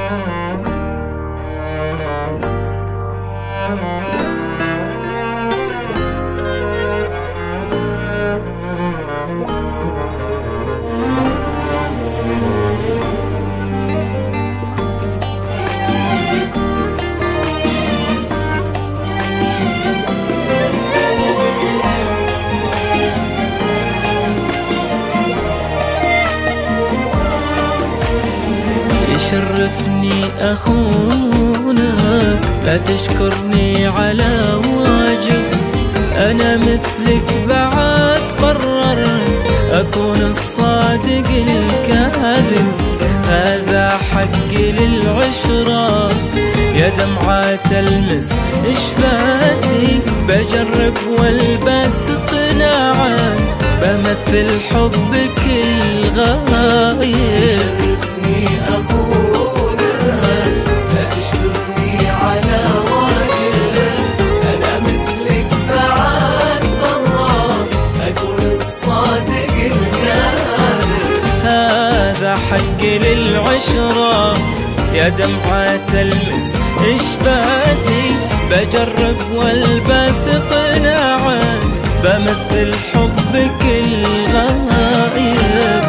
يشرفني أخونك، لا تشكرني على واجب. أنا مثلك بعد قررت أكون الصادق الكاذب. هذا حقي للعشرة، يا دمعة تلمس إشفاتي. بجرب والبس قناعك، بمثل حبك الغايب. يشرفني أخونك، لا تشكرني على واجب. أنا مثلك بعد قررت أكون الصادق الكاذب. هذا حقي للعشرة، يا دمعة تلمس إشفاتي. بجرب والبس قناعك، بمثل حبك الغايب.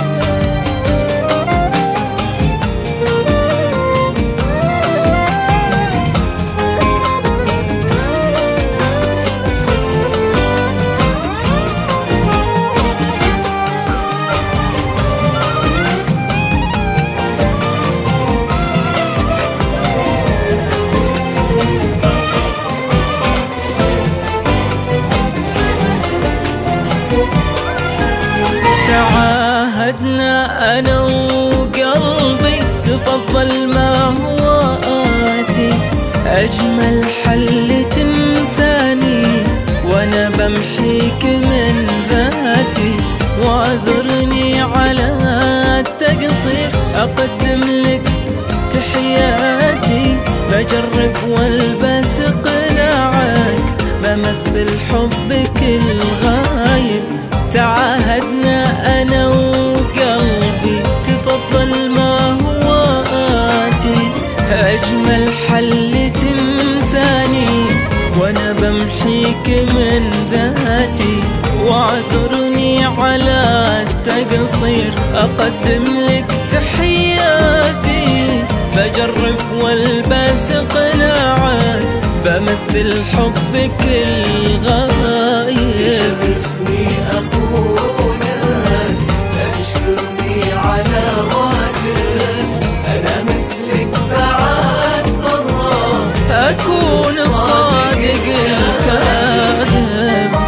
تعاهدنا أنا وقلبي، تفضل ما هو آتي. أجمل حل تنساني، وأنا بمحيك من ذاتي. واعذرني على التقصير، أقدم لك تحياتي. بجرب والبس قناعك، بمثل حبك الغايب. تعاهدنا أنا وقلبي، تفضل ما هو آتي. أجمل حل تنساني، وأنا بمحيك من ذاتي. واعذرني على التقصير، أقدم لك تحياتي. بجرب والبس قناعك، بمثل حبك الغايب. يشرفني أخونك، لا تشكرني على واجب. أنا مثلك بعد قررت أكون الصادق الكاذب.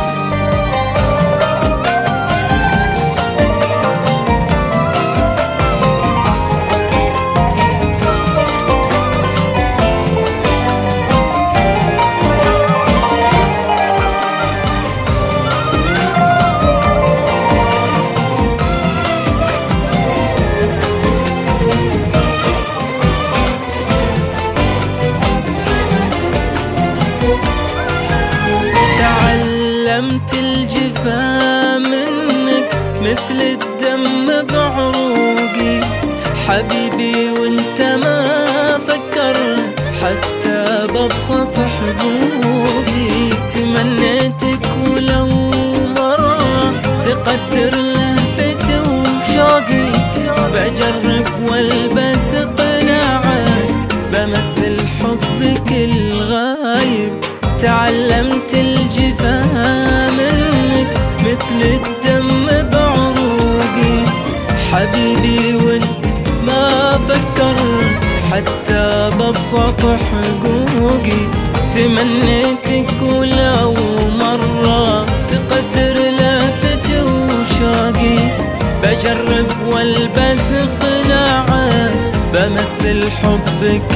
تعلمت الجفا منك، مثل الدم بعروقي. حبيبي وانت ما فكرت حتى ببسط حقوقي. تمنيتك ولو مرة تقدر لهفتي وشوقي. بجرب والبس قناعك، بمثل حبك الغايب. تعلمت الجفا منك، مثل الدم بعروقي. حبيبي وانت ما فكرت حتى ببسط حقوقي. تمنيتك ولو مرة تقدر لفتي وشوقي. بجرب والبس قناعك، بمثل حبك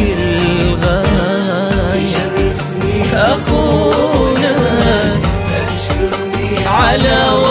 الغايب. أخونا، لا تشكرني على